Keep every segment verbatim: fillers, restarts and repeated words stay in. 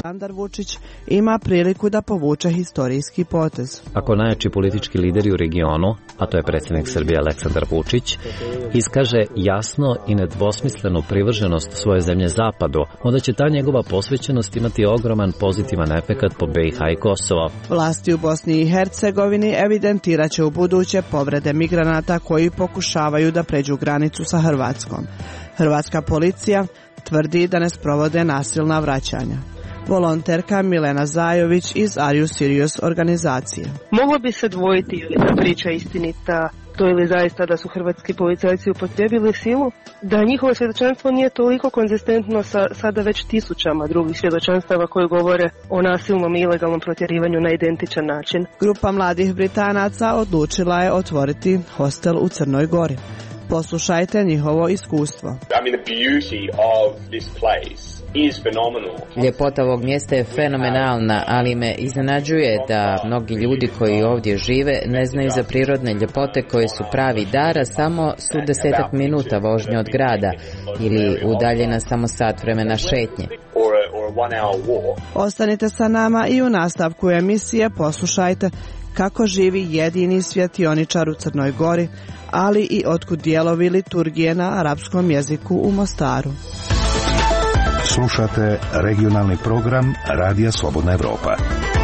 Aleksandar Vučić ima priliku da povuče historijski potez. Ako najjači politički lideri u regionu, a to je predsjednik Srbije Aleksandar Vučić, iskaže jasno i nedvosmislenu privrženost svoje zemlje Zapadu, onda će ta njegova posvećenost imati ogroman pozitivan efekat po B i H i Kosovo. Vlasti u Bosni i Hercegovini evidentiraće u buduće povrede migranata koji pokušavaju da pređu granicu sa Hrvatskom. Hrvatska policija tvrdi da ne sprovode nasilna vraćanja. Volonterka Milena Zajović iz Are You Serious organizacije. Moglo bi se dvojiti ili ta priča istinita, to ili zaista da su hrvatski policajci upotrijebili silu, da njihovo svjedočanstvo nije toliko konzistentno sa sada već tisućama drugih svjedočanstava koji govore o nasilnom i ilegalnom protjerivanju na identičan način. Grupa mladih Britanaca odlučila je otvoriti hostel u Crnoj Gori. Poslušajte njihovo iskustvo. I mean, the beauty of this place is phenomenal. Ljepota ovog mjesta je fenomenalna, ali me iznenađuje da mnogi ljudi koji ovdje žive ne znaju za prirodne ljepote koje su pravi dar, a samo su desetak minuta vožnje od grada ili udaljena samo sat vremena šetnje. Ostanite sa nama i u nastavku emisije poslušajte kako živi jedini svjetioničar u Crnoj Gori, ali i otkud dijelovi liturgije na arapskom jeziku u Mostaru. Slušate regionalni program Radija Slobodna Evropa.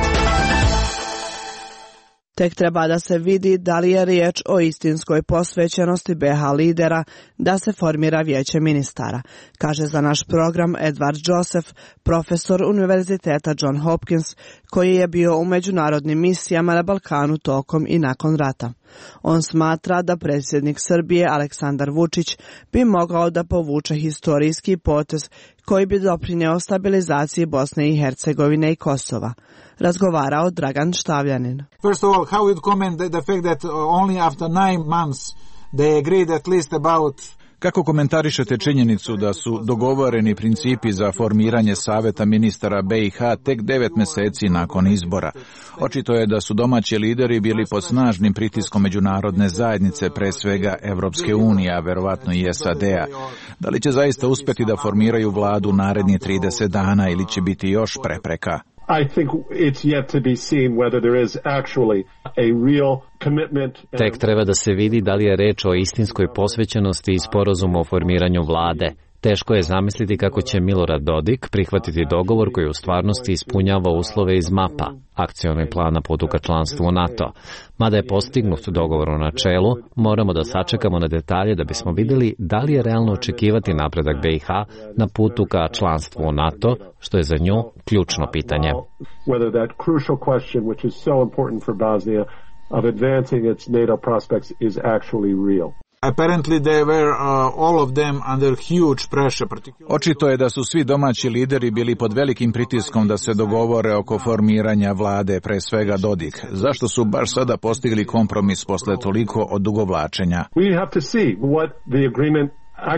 Tek treba da se vidi da li je riječ o istinskoj posvećenosti B H lidera da se formira vijeće ministara, kaže za naš program Edward Joseph, profesor Univerziteta John Hopkins, koji je bio u međunarodnim misijama na Balkanu tokom i nakon rata. On smatra da predsjednik Srbije Aleksandar Vučić bi mogao da povuče historijski potez koji bi doprineo stabilizaciji Bosne i Hercegovine i Kosova. Razgovarao Dragan Štavljanin. First of all, how would you comment the fact that only after nine months they agreed at least about... Kako komentarišete činjenicu da su dogovoreni principi za formiranje saveta ministara B i H tek devet mjeseci nakon izbora? Očito je da su domaći lideri bili pod snažnim pritiskom međunarodne zajednice, pre svega Evropske unije, a verovatno i S A D-a. Da li će zaista uspjeti da formiraju vladu narednih trideset dana ili će biti još prepreka? I think it's yet to be seen whether there is actually a real commitment. Tek treba da se vidi da li je reč o istinskoj posvećenosti i sporazumu o formiranju vlade. Teško je zamisliti kako će Milorad Dodik prihvatiti dogovor koji u stvarnosti ispunjava uslove iz mapa, akcioni plan na putu ka članstvu u NATO. Mada je postignut dogovor u načelu, moramo da sačekamo na detalje da bismo vidjeli da li je realno očekivati napredak B i H na putu ka članstvu u NATO, što je za nju ključno pitanje. Whether that crucial question, which is so important for Bosnia, of advancing its NATO prospects is actually real. Apparently they were uh, all of them under huge pressure. Očito je da su svi domaći lideri bili pod velikim pritiskom da se dogovore oko formiranja vlade, pre svega Dodik. Zašto su baš sada postigli kompromis posle toliko odugovlačenja? We have to see what the agreement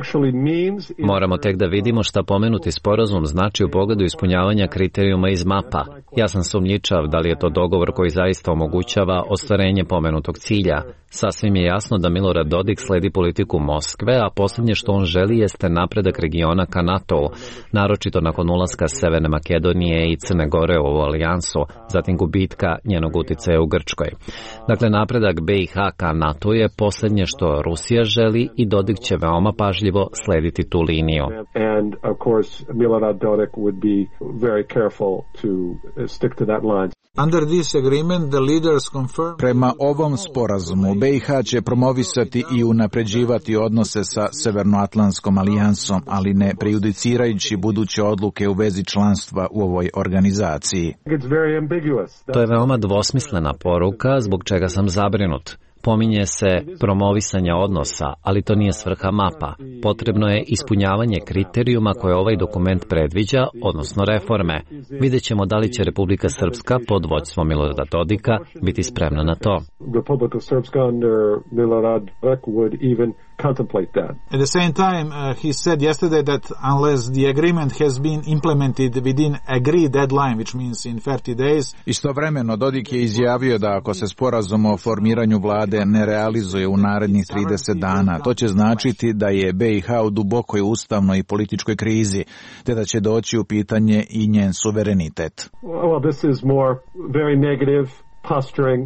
Moramo tek da vidimo šta pomenuti sporazum znači u pogledu ispunjavanja kriterijuma iz mapa. Ja sam sumnjičav da li je to dogovor koji zaista omogućava ostvarenje pomenutog cilja. Sasvim je jasno da Milorad Dodik sledi politiku Moskve, a posljednje što on želi jeste napredak regiona ka NATO-u, naročito nakon ulaska Severne Makedonije i Crne Gore u ovu alijansu, zatim gubitka njenog uticaja u Grčkoj. Dakle, napredak B i H ka NATO je posljednje što Rusija želi i Dodik će veoma pažljivo slediti tu liniju. And of course Milorad Dodik would be very careful to stick to that line. Under this agreement, the leaders confirm... Prema ovom sporazumu, B i H će promovisati i unapređivati odnose sa Severnoatlantskom alijansom, ali ne prejudicirajući buduće odluke u vezi članstva u ovoj organizaciji. To je veoma dvosmislena poruka, zbog čega sam zabrinut. Pominje se promovisanje odnosa, ali to nije svrha mapa. Potrebno je ispunjavanje kriterijuma koje ovaj dokument predviđa, odnosno reforme. Vidjet ćemo da li će Republika Srpska pod vođstvom Milorada Dodika biti spremna na to. Republika Srpska under Milorad Dodik would even contemplate that. At the same time, uh, he said yesterday that unless the agreement has been implemented within agreed deadline, which means in thirty days. Istovremeno Dodik je izjavio da ako se sporazum o formiranju vlade ne realizuje u narednih trideset dana, to će značiti da je B i H u dubokoj ustavnoj i političkoj krizi, te da će doći u pitanje i njen suverenitet. Well, this is more very negative posturing.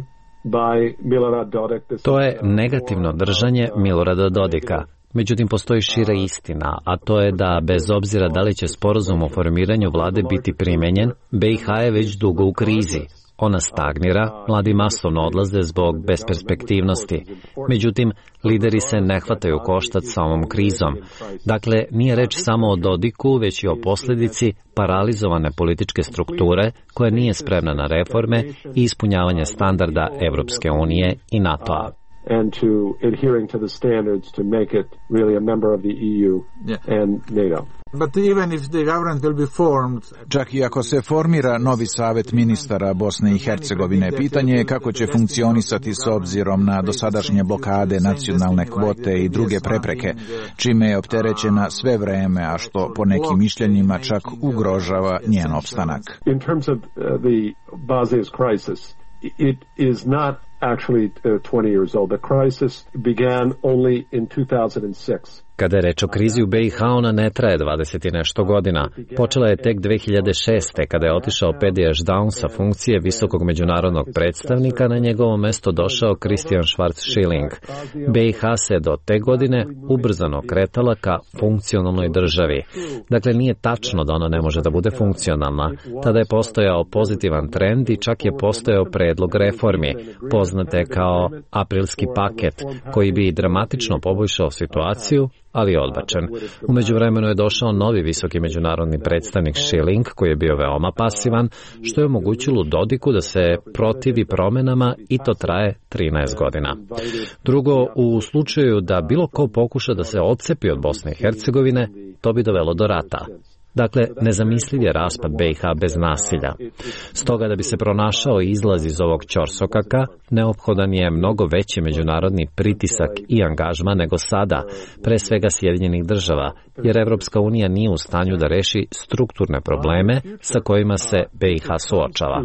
To je negativno držanje Milorada Dodika. Međutim, postoji šira istina, a to je da bez obzira da li će sporazum o formiranju vlade biti primenjen, B i H je već dugo u krizi. Ona stagnira, mladi masovno odlaze zbog besperspektivnosti. Međutim, lideri se ne hvataju koštac sa ovom krizom. Dakle, nije reč samo o Dodiku, već i o posljedici paralizovane političke strukture koja nije spremna na reforme i ispunjavanje standarda Evropske unije i NATO-a. And to adhering to the standards to make it really a member of the E U yeah. and NATO. But even if the government will be formed, čak i ako se formira novi savet ministara Bosne i Hercegovine, pitanje je kako će funkcionisati s obzirom na dosadašnje blokade, nacionalne kvote i druge prepreke, čime je opterećena sve vreme, a što po nekim mišljenjima čak ugrožava njen opstanak. In terms of uh, the Bosnia's crisis, it is not actually uh, twenty years old. The crisis began only in two thousand six. Kada je reč o krizi u B i H, ona ne traje dvadeset i nešto godina. Počela je tek dve hiljade šeste. kada je otišao Pedi Ešdaun sa funkcije visokog međunarodnog predstavnika, na njegovo mesto došao Christian Schwarz-Schilling. B i H se do te godine ubrzano kretala ka funkcionalnoj državi. Dakle, nije tačno da ona ne može da bude funkcionalna. Tada je postojao pozitivan trend i čak je postojao predlog reformi, poznate kao aprilski paket, koji bi dramatično poboljšao situaciju, ali je odbačen. U međuvremenu je došao novi visoki međunarodni predstavnik Schilling, koji je bio veoma pasivan, što je omogućilo Dodiku da se protivi promenama i to traje trinaest godina. Drugo, u slučaju da bilo ko pokuša da se odcepi od Bosne i Hercegovine, to bi dovelo do rata. Dakle, nezamisliv je raspad B i H bez nasilja. Stoga, da bi se pronašao izlaz iz ovog ćorsokaka, neophodan je mnogo veći međunarodni pritisak i angažman nego sada, pre svega Sjedinjenih država, jer Evropska unija nije u stanju da reši strukturne probleme sa kojima se B i H suočava.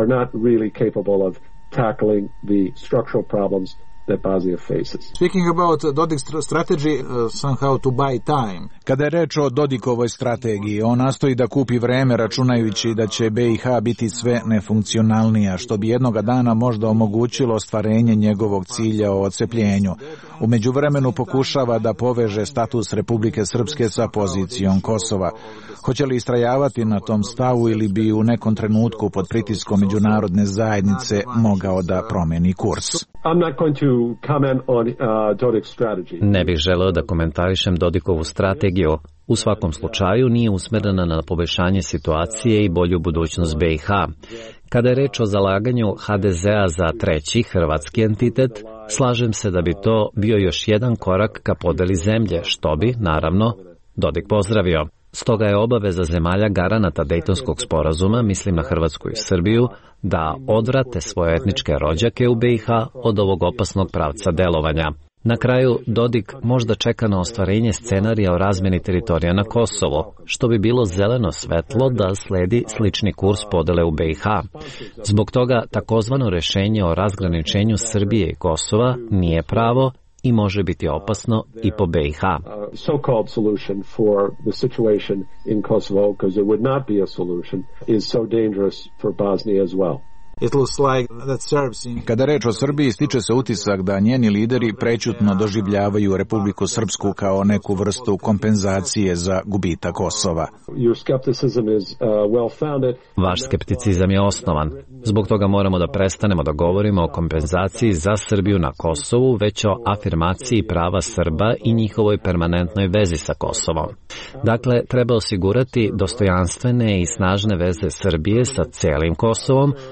That Bosnia faces. Speaking about Dodik's strategy, uh, somehow to buy time. Kada je reč o Dodikovoj strategiji, on nastoji da kupi vreme računajući da će B i H biti sve nefunkcionalnija, što bi jednoga dana možda omogućilo ostvarenje njegovog cilja o odcepljenju. U međuvremenu pokušava da poveže status Republike Srpske sa pozicijom Kosova. Hoće li istrajavati na tom stavu ili bi u nekom trenutku pod pritiskom međunarodne zajednice mogao da promeni kurs? I'm not going to comment on uh, Dodik's strategy. Ne bih želeo da komentarišem Dodikovu strategiju. U svakom slučaju nije usmerena na poboljšanje situacije i bolju budućnost B i H. Kada je reč o zalaganju H D Z-a za treći hrvatski entitet, slažem se da bi to bio još jedan korak ka podeli zemlje, što bi, naravno, Dodik pozdravio. Stoga je obaveza zemalja garanata Dejtonskog sporazuma, mislim na Hrvatsku i Srbiju, da odvrate svoje etničke rođake u B i H od ovog opasnog pravca delovanja. Na kraju, Dodik možda čeka na ostvarenje scenarija o razmeni teritorija na Kosovo, što bi bilo zeleno svetlo da sledi slični kurs podele u B i H. Zbog toga, takozvano rešenje o razgraničenju Srbije i Kosova nije pravo i može biti opasno i po B i H. So-called solution for the situation in Kosovo, because it would not be a solution, is so dangerous for Bosnia as well. It looks like that Serbs in... Kada reč o Srbiji, stiče se utisak da njeni lideri prećutno doživljavaju Republiku Srpsku kao neku vrstu kompenzacije za gubitak Kosova. Your skepticism is uh, well founded. Vaš skepticizam je osnovan. Zbog toga moramo da prestanemo da govorimo o kompenzaciji za Srbiju na Kosovu, već o afirmaciji prava Srba i njihovoj permanentnoj vezi sa Kosovom. Dakle, treba osigurati dostojanstvene i snažne veze Srbije sa celim Kosovom, naročito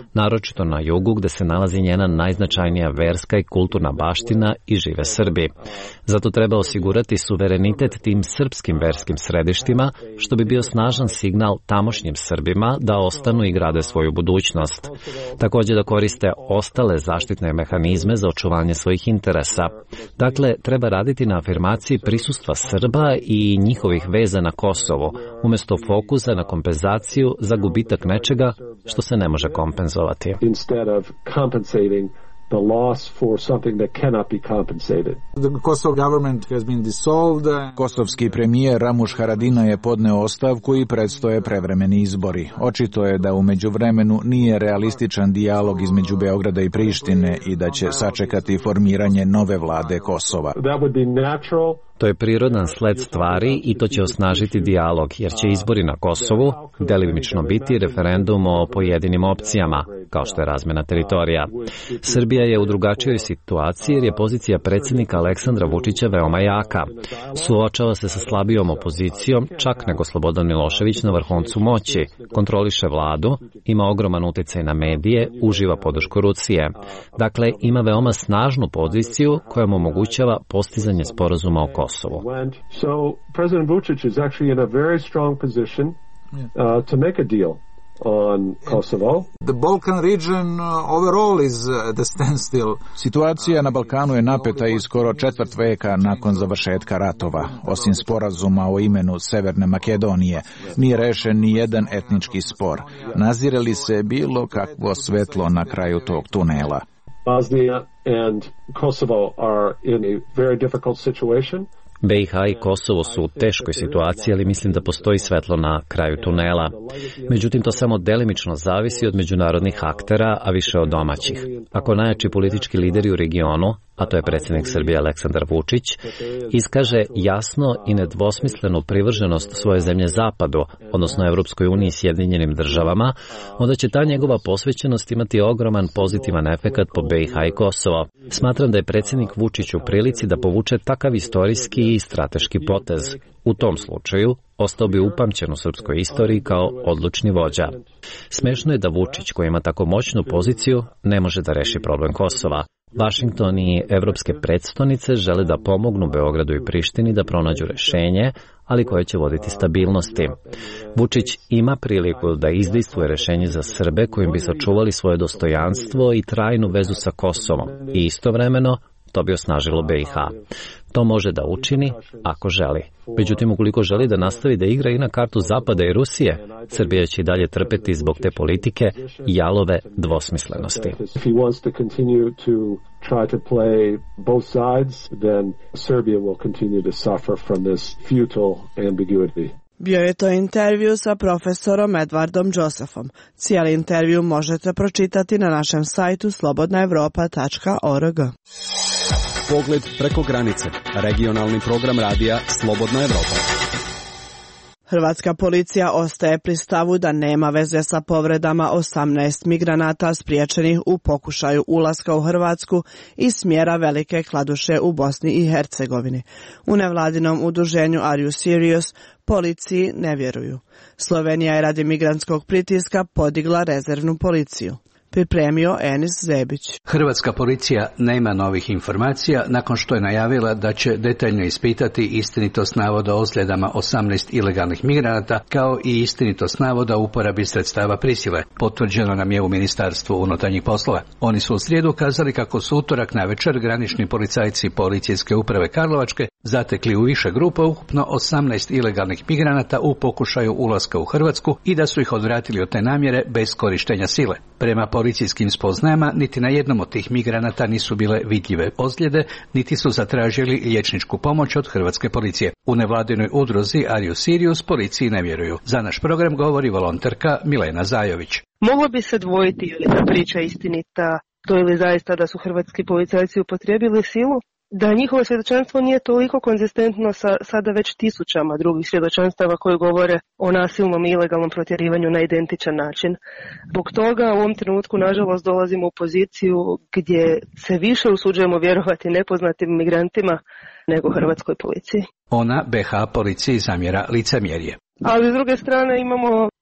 naročito na jugu gde se nalazi njena najznačajnija verska i kulturna baština i žive Srbi. Zato treba osigurati suverenitet tim srpskim verskim središtima, što bi bio snažan signal tamošnjim Srbima da ostanu i grade svoju budućnost. Također da koriste ostale zaštitne mehanizme za očuvanje svojih interesa. Dakle, treba raditi na afirmaciji prisustva Srba i njihovih veza na Kosovo, umjesto fokusa na kompenzaciju za gubitak nečega što se ne može kompenzovati. The loss for something that cannot be compensated. The Kosovo government has been dissolved. Kosovski premijer Ramuš Haradinaj je podneo ostavku i predstoje prevremeni izbori. Očito je da u međuvremenu nije realističan dijalog između Beograda i Prištine i da će sačekati formiranje nove vlade Kosova. That would be natural. To je prirodan sled stvari i to će osnažiti dijalog, jer će izbori na Kosovu delimično biti referendum o pojedinim opcijama, kao što je razmena teritorija. Srbija je u drugačijoj situaciji jer je pozicija predsjednika Aleksandra Vučića veoma jaka. Suočava se sa slabijom opozicijom, čak nego Slobodan Milošević na vrhuncu moći, kontroliše vladu, ima ogroman uticaj na medije, uživa podršku Rusije. Dakle, ima veoma snažnu poziciju koja mu omogućava postizanje sporazuma o Kosovu. So President Vučić is actually in a very strong position uh, to make a deal on Kosovo. The Balkan region uh, overall is uh, the standstill. Situacija na Balkanu je napeta i skoro četvrt veka nakon završetka ratova. Osim sporazuma o imenu Severne Makedonije, nije rešen ni jedan etnički spor. Nazire li se bilo kakvo svetlo na kraju tog tunela? Bosnia and Kosovo are in a very difficult situation. B i H i Kosovo su u teškoj situaciji, ali mislim da postoji svetlo na kraju tunela. Međutim, to samo delimično zavisi od međunarodnih aktera, a više od domaćih. Ako najjači politički lideri u regionu, a to je predsjednik Srbije Aleksandar Vučić, iskaže jasno i nedvosmislenu privrženost svoje zemlje Zapadu, odnosno Evropskoj uniji i Sjedinjenim državama, onda će ta njegova posvećenost imati ogroman pozitivan efekat po B i H i Kosovo. Smatram da je predsjednik Vučić u prilici da povuče takav istorijski i strateški potez. U tom slučaju, ostao bi upamćen u srpskoj istoriji kao odlučni vođa. Smešno je da Vučić, koji ima tako moćnu poziciju, ne može da reši problem Kosova. Vašington i evropske predstavnice žele da pomognu Beogradu i Prištini da pronađu rešenje, ali koje će voditi stabilnosti. Vučić ima priliku da izdejstvuje rešenje za Srbe kojim bi sačuvali svoje dostojanstvo i trajnu vezu sa Kosovom i istovremeno to bi osnažilo B i H. To može da učini ako želi. Međutim, ukoliko želi da nastavi da igra i na kartu Zapada i Rusije, Srbija će i dalje trpeti zbog te politike i jalove dvosmislenosti. Try to play both sides, then Serbia will continue to suffer from this futile ambiguity. Bio je to intervju sa profesorom Edwardom Josephom. Cijeli intervju možete pročitati na našem sajtu slobodna evropa tačka org. Pogled preko granice. Regionalni program radija Slobodna Evropa. Hrvatska policija ostaje pri stavu da nema veze sa povredama osamnaest migranata spriječenih u pokušaju ulaska u Hrvatsku iz smjera Velike Kladuše u Bosni i Hercegovini. U nevladinom udruženju Are You Serious policiji ne vjeruju. Slovenija je radi migrantskog pritiska podigla rezervnu policiju. Pripremio Enis Zebić. Hrvatska policija nema novih informacija nakon što je najavila da će detaljno ispitati istinitost navoda o ozljedama osamnaest ilegalnih migranata kao i istinitost navoda o uporabi sredstava prisile. Potvrđeno nam je u Ministarstvu unutarnjih poslova. Oni su u srijedu kazali kako su utorak navečer granični policajci policijske uprave Karlovačke zatekli u više grupa ukupno osamnaest ilegalnih migranata u pokušaju ulaska u Hrvatsku i da su ih odvratili od te namjere bez korištenja sile. Prema policijskim spoznajama, niti na jednom od tih migranata nisu bile vidljive ozljede, niti su zatražili liječničku pomoć od hrvatske policije. U nevladinoj udruzi Are You Serious policiji ne vjeruju. Za naš program govori volonterka Milena Zajović. Moglo bi se dvojiti je li ta priča istinita, to ili zaista da su hrvatski policajci upotrijebili silu, da njihovo svjedočanstvo nije toliko konzistentno sa sada već tisućama drugih svjedočanstava koji govore o nasilnom i ilegalnom protjerivanju na identičan način. Zbog toga u ovom trenutku nažalost dolazimo u poziciju gdje se više usuđujemo vjerovati nepoznatim migrantima nego hrvatskoj policiji. Ona B H policiji zamjera licemjerje. Ali s druge strane imamo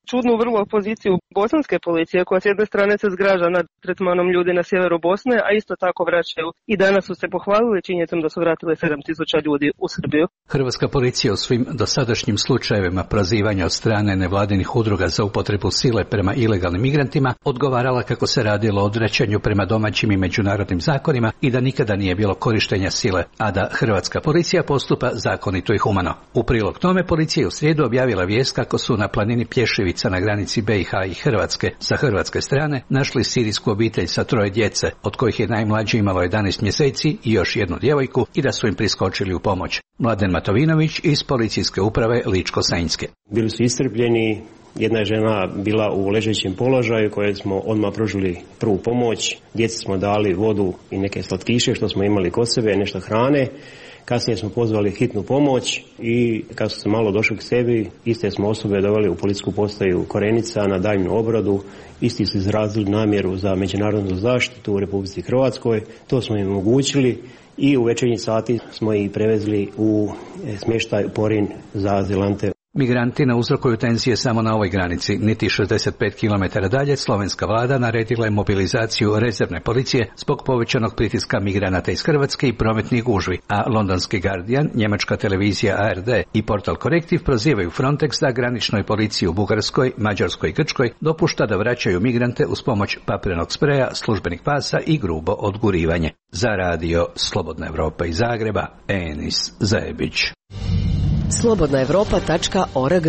čudnu vrlo poziciju bosanske policije koja s jedne strane se zgraža nad tretmanom ljudi na sjeveru Bosne, a isto tako vraćaju. I danas su se pohvalili činjenicom da su vratili sedam tisuća ljudi u Srbiju. Hrvatska policija u svim dosadašnjim slučajevima prozivanja od strane nevladinih udruga za upotrebu sile prema ilegalnim migrantima odgovarala kako se radilo o odvraćanju prema domaćim i međunarodnim zakonima i da nikada nije bilo korištenja sile, a da hrvatska policija postupa zakonito i humano. U prilog tome policija je u srijedu objavila vijest kako su na planini Plješevica na granici B i H i Hrvatske sa hrvatske strane našli sirijsku obitelj sa troje djece, od kojih je najmlađi imalo jedanaest mjeseci i još jednu djevojku i da su im priskočili u pomoć. Mladen Matovinović iz policijske uprave Ličko-Senjske. Bili su iscrpljeni, jedna je žena bila u ležećem položaju kojoj smo odmah pružili prvu pomoć. Djeci smo dali vodu i neke slatkiše što smo imali kod sebe, nešto hrane. Kasnije smo pozvali hitnu pomoć i kad su se malo došli k sebi, iste smo osobe doveli u policijsku postaju Korenica na daljnju obradu. Isti su izrazili namjeru za međunarodnu zaštitu u Republici Hrvatskoj. To smo im omogućili i u večernji sati smo ih prevezli u smještaj Porin za azilante. Migranti ne uzrokuju tenzije samo na ovoj granici. Niti šezdeset pet kilometara dalje slovenska vlada naredila je mobilizaciju rezervne policije zbog povećanog pritiska migranata iz Hrvatske i prometnih gužvi, a londonski Guardian, njemačka televizija A R D i portal Korektiv prozivaju Frontex da graničnoj policiji u Bugarskoj, Mađarskoj i Grčkoj dopušta da vraćaju migrante uz pomoć papirnog spreja, službenih pasa i grubo odgurivanje. Za radio Slobodna Evropa iz Zagreba, Enis Zajebić. slobodna evropa tačka org.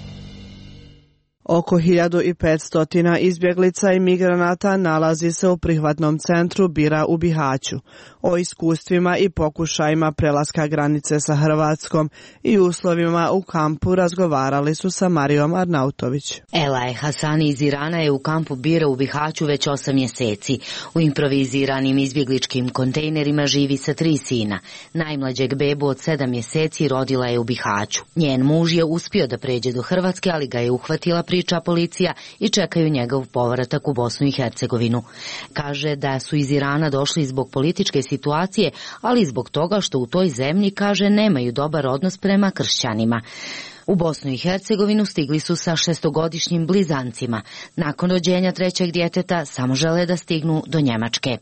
Oko hiljadu petsto izbjeglica i migranata nalazi se u prihvatnom centru Bira u Bihaću. O iskustvima i pokušajima prelaska granice sa Hrvatskom i uslovima u kampu razgovarali su sa Marijom Arnautović. Elaje Hasani iz Irana je u kampu Bira u Bihaću već osam mjeseci. U improviziranim izbjegličkim kontejnerima živi sa tri sina. Najmlađeg bebu od sedam mjeseci rodila je u Bihaću. Njen muž je uspio da pređe do Hrvatske, ali ga je uhvatila priča policija i čekaju njegov povratak u Bosnu i Hercegovinu. Kaže da su iz Irana došli zbog političke situacije, ali i zbog toga što u toj zemlji, kaže, nemaju dobar odnos prema kršćanima. U Bosnu i Hercegovinu stigli su sa šestogodišnjim blizancima. Nakon rođenja trećeg djeteta samo žele da stignu do Njemačke.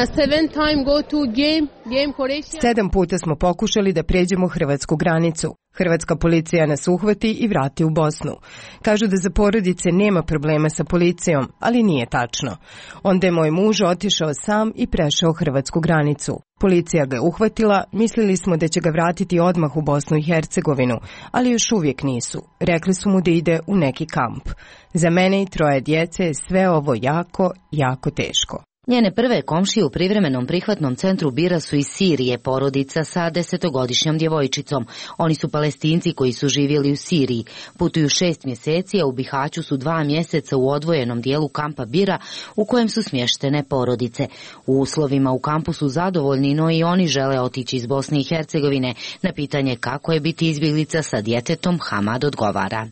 Sedam puta smo pokušali da pređemo hrvatsku granicu. Hrvatska policija nas uhvati i vrati u Bosnu. Kažu da za porodice nema problema sa policijom, ali nije tačno. Onda je moj muž otišao sam i prešao hrvatsku granicu. Policija ga je uhvatila, mislili smo da će ga vratiti odmah u Bosnu i Hercegovinu, ali još uvijek nisu. Rekli su mu da ide u neki kamp. Za mene i troje djece je sve ovo jako, jako teško. Njene prve komšije u privremenom prihvatnom centru Bira su iz Sirije, porodica sa desetogodišnjom djevojčicom. Oni su Palestinci koji su živjeli u Siriji. Putuju šest mjeseci, a u Bihaću su dva mjeseca u odvojenom dijelu kampa Bira u kojem su smještene porodice. U uslovima u kampu su zadovoljni, no i oni žele otići iz Bosne i Hercegovine. Na pitanje kako je biti izbjeglica sa djetetom, Hamad odgovara.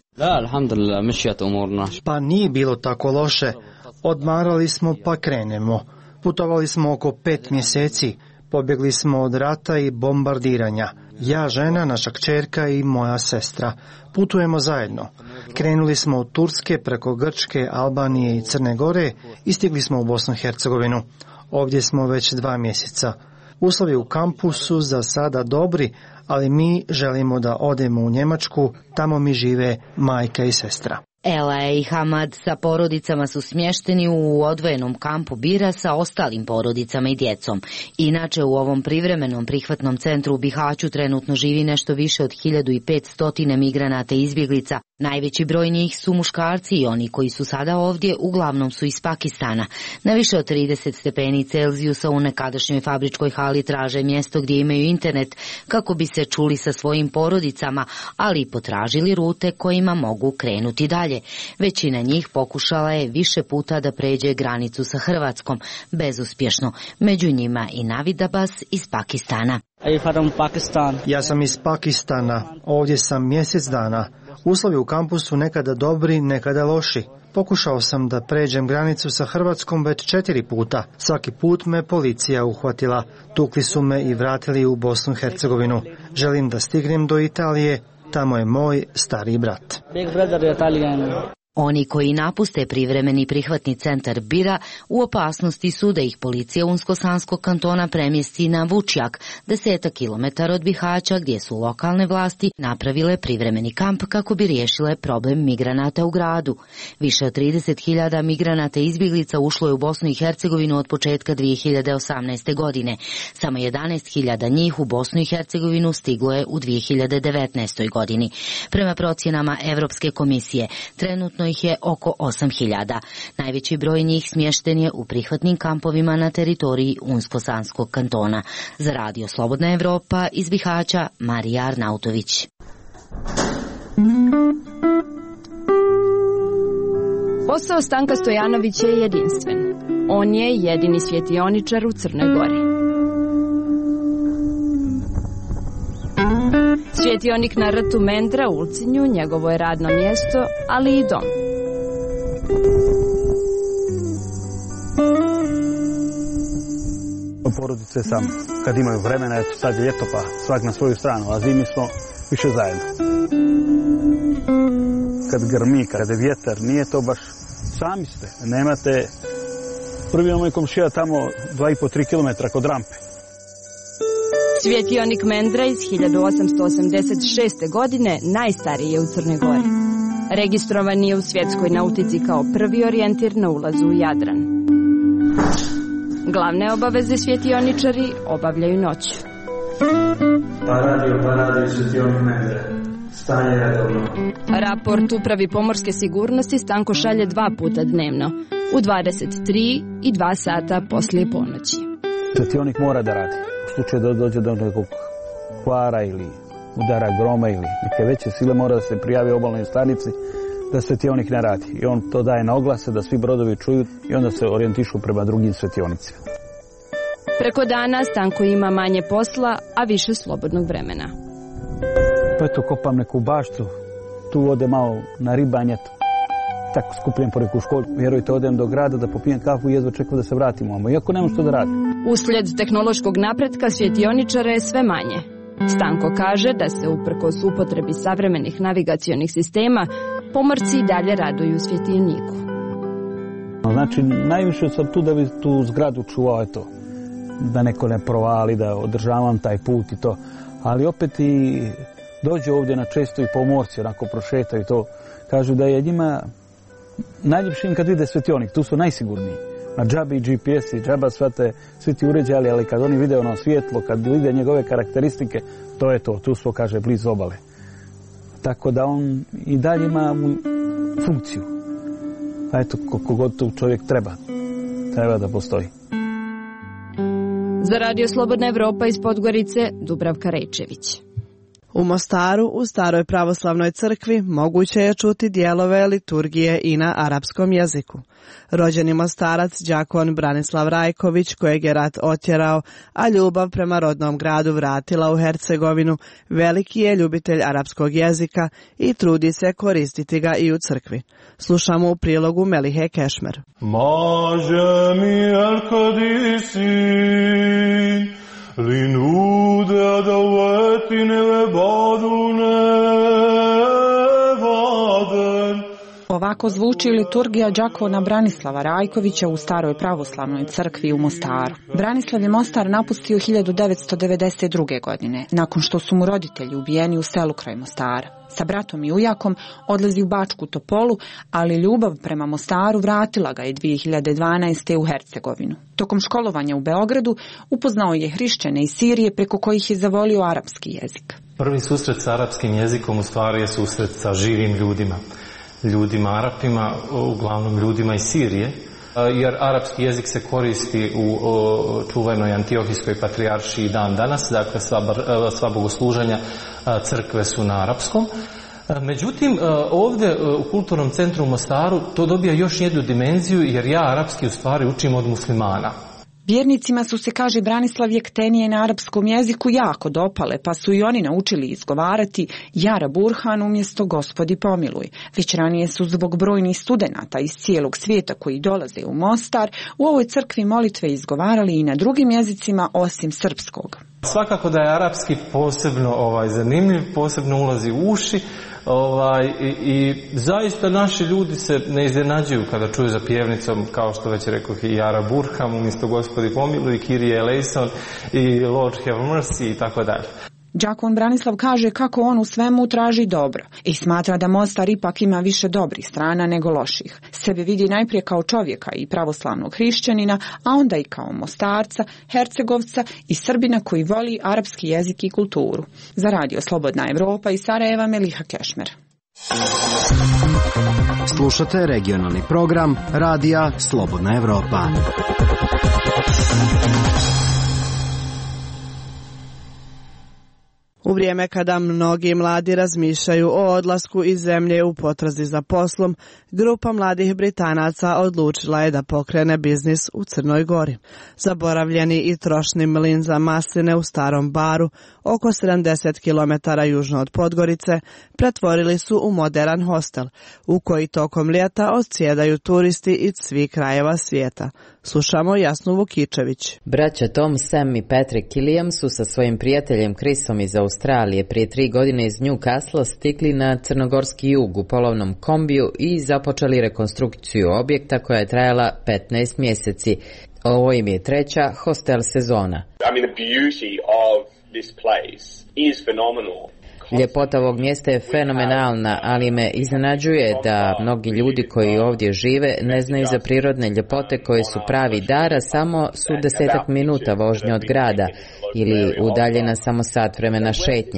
Pa nije bilo tako loše. Odmarali smo pa krenemo. Putovali smo oko pet mjeseci. Pobjegli smo od rata i bombardiranja. Ja, žena, naša kćerka i moja sestra. Putujemo zajedno. Krenuli smo od Turske preko Grčke, Albanije i Crne Gore i stigli smo u Bosnu i Hercegovinu. Ovdje smo već dva mjeseca. Uslovi u kampu su za sada dobri, ali mi želimo da odemo u Njemačku, tamo mi žive majka i sestra. Elaje i Hamad sa porodicama su smješteni u odvojenom kampu Bira sa ostalim porodicama i djecom. Inače, u ovom privremenom prihvatnom centru u Bihaću trenutno živi nešto više od hiljadu petsto migranata i izbjeglica. Najveći broj njih su muškarci i oni koji su sada ovdje uglavnom su iz Pakistana. Na više od trideset stepeni Celzijusa u nekadašnjoj fabričkoj hali traže mjesto gdje imaju internet kako bi se čuli sa svojim porodicama, ali i potražili rute kojima mogu krenuti dalje. Većina njih pokušala je više puta da pređe granicu sa Hrvatskom, bezuspješno. Među njima i Navid Abbas iz Pakistana. Ja sam iz Pakistana, ovdje sam mjesec dana. Uslovi u kampu su nekada dobri, nekada loši. Pokušao sam da pređem granicu sa Hrvatskom već četiri puta. Svaki put me policija uhvatila. Tukli su me i vratili u Bosnu i Hercegovinu. Želim da stignem do Italije. Tamo je moj stari brat. Oni koji napuste privremeni prihvatni centar Bira u opasnosti su da ih policija Unsko-Sanskog kantona premjesti na Vučjak, deseta kilometara od Bihaća, gdje su lokalne vlasti napravile privremeni kamp kako bi riješile problem migranata u gradu. Više od trideset hiljada migranata i izbjeglica ušlo je u Bosnu i Hercegovinu od početka dvije hiljade osamnaeste. godine. Samo jedanaest hiljada njih u Bosnu i Hercegovinu stiglo je u dvije hiljade devetnaestoj. godini. Prema procjenama Evropske komisije, trenutno ih je oko osam hiljada. Najveći broj njih smješten je u prihvatnim kampovima na teritoriji Unsko-Sanskog kantona. Za Radio Slobodna Evropa iz Bihaća, Marija Arnautović. Posao Stanka Stojanovića je jedinstven. On je jedini svjetioničar u Crnoj Gori. Svjetionik na rtu Mendra u Ulcinju njegovo je radno mjesto, ali i dom. Porodice sam, kad imaju vremena, eto sad je ljeto pa svak na svoju stranu, a zimi smo više zajedno. Kad grmi, kad je vjetar, nije to baš, sami ste, nemate, prvi je moj komšija tamo dva i po tri kilometra kod rampe. Svjetionik Mendra iz hiljadu osamsto osamdeset šeste. godine najstariji je u Crnoj Gori. Registrovan je u svjetskoj nautici kao prvi orijentir na ulazu u Jadran. Glavne obaveze svjetioničari obavljaju noću. Pa radio, pa radio svjetionik Mendra. Stanje redovno. Raport upravi pomorske sigurnosti Stanko šalje dva puta dnevno, u dvadeset tri i dva sata poslije ponoći. Svjetionik mora da radi. U slučaju da dođe do nekog kvara ili udara groma ili neke veće sile, mora da se prijavi obalnoj stanici da svjetionik ne radi. I on to daje na oglase da svi brodovi čuju i onda se orijentišu prema drugim svjetionicima. Preko dana Stanko ima manje posla, a više slobodnog vremena. Pa eto, kopam neku baštu, tu ode malo na ribanje, tako skupljen po neku školu. Vjerujte, odem do grada da popijem kafu i jedva čekam da se vratimo, iako nemam što da radim. Uslijed tehnološkog napretka svjetioničara je sve manje. Stanko kaže da se uprkos upotrebi savremenih navigacionih sistema, pomorci i dalje raduju svjetioniku. Znači, najviše sam tu da bi tu zgradu čuvao, eto, da neko ne provali, da održavam taj put i to. Ali opet i dođe ovdje na često i pomorci, onako prošetaju to. Kažu da je njima najljepšim kad vide svjetionik, tu su najsigurniji. Na džabi G P S i džaba svate, svi ti uređali, ali kad oni vide ono svjetlo, kad vide njegove karakteristike, to je to, tu smo, kaže, blizu obale. Tako da on i dalje ima funkciju. A eto, koliko god to čovjek treba, treba da postoji. Za Radio Slobodna Evropa iz Podgorice, Dubravka Rejčević. U Mostaru, u Staroj pravoslavnoj crkvi, moguće je čuti dijelove liturgije i na arapskom jeziku. Rođeni Mostarac, đakon Branislav Rajković, kojeg je rat otjerao, a ljubav prema rodnom gradu vratila u Hercegovinu, veliki je ljubitelj arapskog jezika i trudi se koristiti ga i u crkvi. Slušamo u prilogu Melihe Kešmer. Maže mi el kodisin, linude davetine lebadune vaden. Ovako zvuči liturgija đakona Branislava Rajkovića u Staroj pravoslavnoj crkvi u Mostaru. Branislav je Mostar napustio hiljadu devetsto devedeset druge. godine, nakon što su mu roditelji ubijeni u selu kraj Mostara. Sa bratom i ujakom odlazi u Bačku Topolu, ali ljubav prema Mostaru vratila ga je dvije hiljade dvanaeste. u Hercegovinu. Tokom školovanja u Beogradu upoznao je hrišćane iz Sirije preko kojih je zavolio arapski jezik. Prvi susret s arapskim jezikom u stvari je susret sa živim ljudima. ljudima Arapima, uglavnom ljudima iz Sirije, jer arapski jezik se koristi u čuvenoj Antiohijskoj patrijaršiji dan danas, dakle sva, sva bogosluženja crkve su na arapskom. Međutim, ovdje u Kulturnom centru u Mostaru to dobija još jednu dimenziju, jer ja arapski u stvari učim od muslimana. Vjernicima su se, kaže Branislav, jektenije na arapskom jeziku jako dopale, pa su i oni naučili izgovarati Jara Burhan umjesto Gospodi pomiluj. Već ranije su zbog brojnih studenata iz cijelog svijeta koji dolaze u Mostar u ovoj crkvi molitve izgovarali i na drugim jezicima osim srpskog. Svakako da je arapski posebno ovaj, zanimljiv, posebno ulazi u uši, Ovaj, i, i zaista naši ljudi se ne iznenađuju kada čuju za pjevnicom, kao što već rekao i Jara Burham, umjesto Gospodi pomiluj, Kyrie eleison i Lord have mercy i tako dalje. Đakon Branislav kaže kako on u svemu traži dobro i smatra da Mostar ipak ima više dobrih strana nego loših. Sebe vidi najprije kao čovjeka i pravoslavnog hrišćanina, a onda i kao Mostarca, Hercegovca i Srbina koji voli arapski jezik i kulturu. Za radio Slobodna Evropa iz Sarajeva, Meliha Kešmer. Slušate regionalni program Radija Slobodna Evropa. U vrijeme kada mnogi mladi razmišljaju o odlasku iz zemlje u potrazi za poslom, grupa mladih Britanaca odlučila je da pokrene biznis u Crnoj Gori. Zaboravljeni i trošni mlin za masline u Starom Baru, oko sedamdeset kilometara južno od Podgorice, pretvorili su u modern hostel, u koji tokom ljeta odsjedaju turisti iz svih krajeva svijeta. Slušamo Jasnu Vukičević. Braća Tom, Sam i Patrick Killiam su sa svojim prijateljem Chrisom iz Australije prije tri godine iz Newcastle stigli na crnogorski jug u polovnom kombiju i započeli rekonstrukciju objekta koja je trajala petnaest mjeseci. Ovo im je treća hostel sezona. I mean, the beauty of this place is phenomenal. Ljepota ovog mjesta je fenomenalna, ali me iznenađuje da mnogi ljudi koji ovdje žive ne znaju za prirodne ljepote koje su pravi dar, a samo su desetak minuta vožnje od grada ili udaljena samo sat vremena šetnje.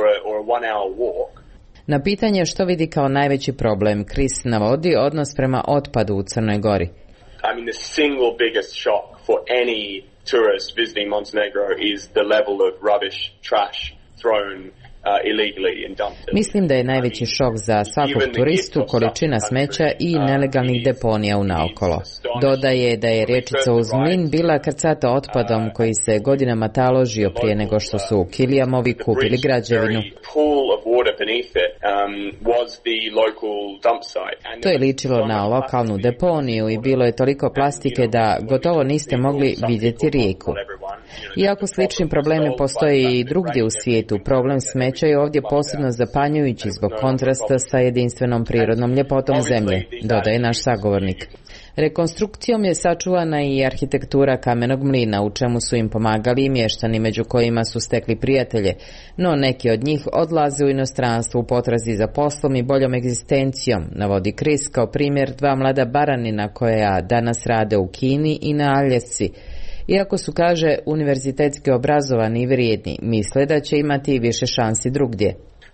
Na pitanje što vidi kao najveći problem, Chris navodi odnos prema otpadu u Crnoj Gori. I mean, the single biggest shock for any tourist visiting Montenegro is the level of rubbish, trash thrown Mislim da je najveći šok za svakog turistu količina smeća i nelegalnih deponija u naokolo. Dodaje da je riječica uz mlin bila krcata otpadom koji se godinama taložio prije nego što su Killiamovi kupili građevinu. To je ličilo na lokalnu deponiju i bilo je toliko plastike da gotovo niste mogli vidjeti rijeku. Iako slični problemi postoje i drugdje u svijetu, problem smeća je ovdje posebno zapanjujući zbog kontrasta sa jedinstvenom prirodnom ljepotom zemlje, dodaje naš sagovornik. Rekonstrukcijom je sačuvana i arhitektura kamenog mlina, u čemu su im pomagali i mještani, među kojima su stekli prijatelje, no neki od njih odlaze u inostranstvo u potrazi za poslom i boljom egzistencijom, navodi Chris kao primjer dva mlada baranina koja danas rade u Kini i na Aljasci. Iako su, kaže, univerzitetski obrazovani i vrijedni, misle da će imati više šansi drugdje.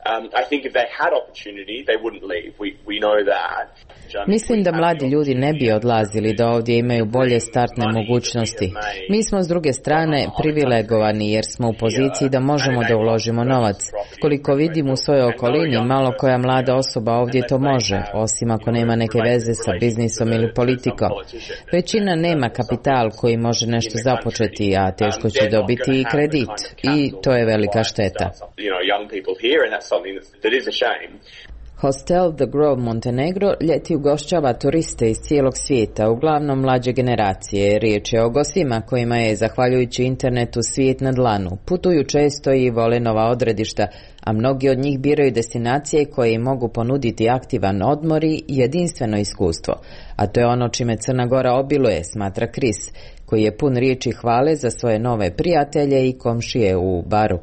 Mislim da mladi ljudi ne bi odlazili, da ovdje imaju bolje startne mogućnosti. Mi smo s druge strane privilegovani jer smo u poziciji da možemo da uložimo novac. Koliko vidim u svojoj okolini, malo koja mlada osoba ovdje to može, osim ako nema neke veze sa biznisom ili politikom. Većina nema kapital koji može nešto započeti, a teško će dobiti i kredit. I to je velika šteta. Hostel The Grove Montenegro ljeti ugošćava turiste iz cijelog svijeta, uglavnom mlađe generacije. Riječ je o gostima kojima je, zahvaljujući internetu, svijet na dlanu. Putuju često i vole nova odredišta, a mnogi od njih biraju destinacije koje im mogu ponuditi aktivan odmor i jedinstveno iskustvo. A to je ono čime Crna Gora obiluje, smatra Chris, koji je pun riječi hvale za svoje nove prijatelje i komšije u Baru.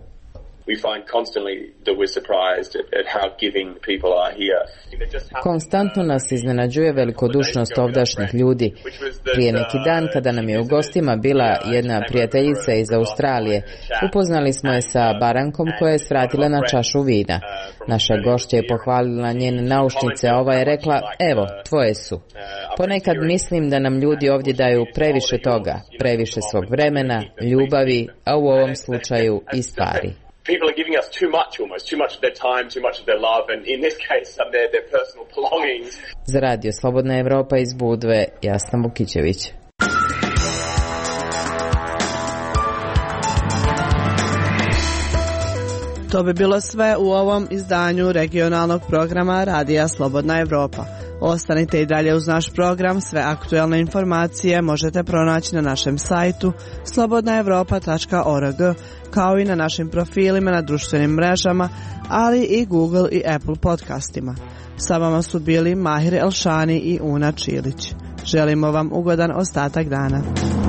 Konstantno nas iznenađuje velikodušnost ovdašnjih ljudi. Prije neki dan, kada nam je u gostima bila jedna prijateljica iz Australije, upoznali smo je sa barankom koja je svratila na čašu vina. Naša gošća je pohvalila njene naušnice, a ova je rekla, evo, tvoje su. Ponekad mislim da nam ljudi ovdje daju previše toga, previše svog vremena, ljubavi, a u ovom slučaju i stvari. People are giving us too much almost, too much of their time, too much of their love, and in this case, some their, their personal belongings. Za radio Slobodna Evropa iz Budve, Jasna Vukičević. To bi bilo sve u ovom izdanju regionalnog programa Radija Slobodna Evropa. Ostanite i dalje uz naš program, sve aktuelne informacije možete pronaći na našem sajtu slobodna evropa tačka org, kao i na našim profilima na društvenim mrežama, ali i Google i Apple podcastima. Sa vama su bili Mahir Elšani i Una Čilić. Želimo vam ugodan ostatak dana.